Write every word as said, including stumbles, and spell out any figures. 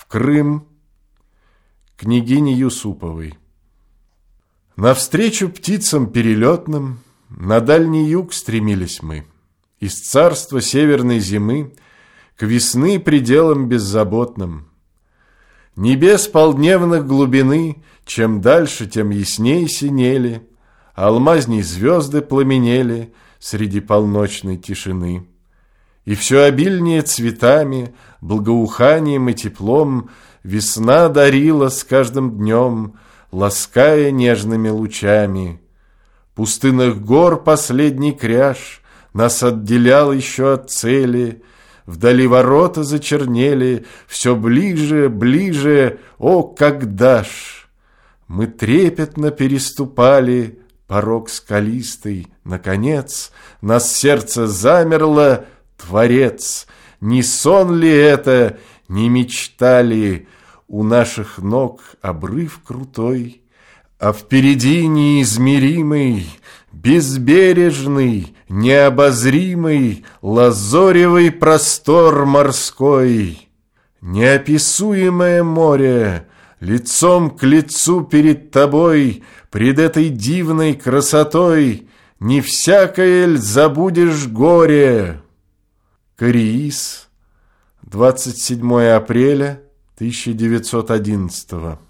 Крым княгине Юсуповой. Навстречу птицам перелетным на дальний юг стремились мы, из царства северной зимы к весны пределам беззаботным. Небес полдневных глубины чем дальше, тем ясней синели, алмазней звезды пламенели среди полночной тишины. И все обильнее цветами, благоуханием и теплом весна дарила с каждым днем, лаская нежными лучами. Пустынных гор последний кряж нас отделял еще от цели, вдали ворота зачернели, все ближе, ближе, о, когда ж! Мы трепетно переступали порог скалистый, наконец, нас сердце замерло, Творец, не сон ли это, не мечта ли, у наших ног обрыв крутой, а впереди неизмеримый, безбережный, необозримый, лазоревый простор морской. Неописуемое море, лицом к лицу перед тобой, пред этой дивной красотой, не всякое ль забудешь горе. Кореис, двадцать седьмое апреля тысяча девятьсот одиннадцатого.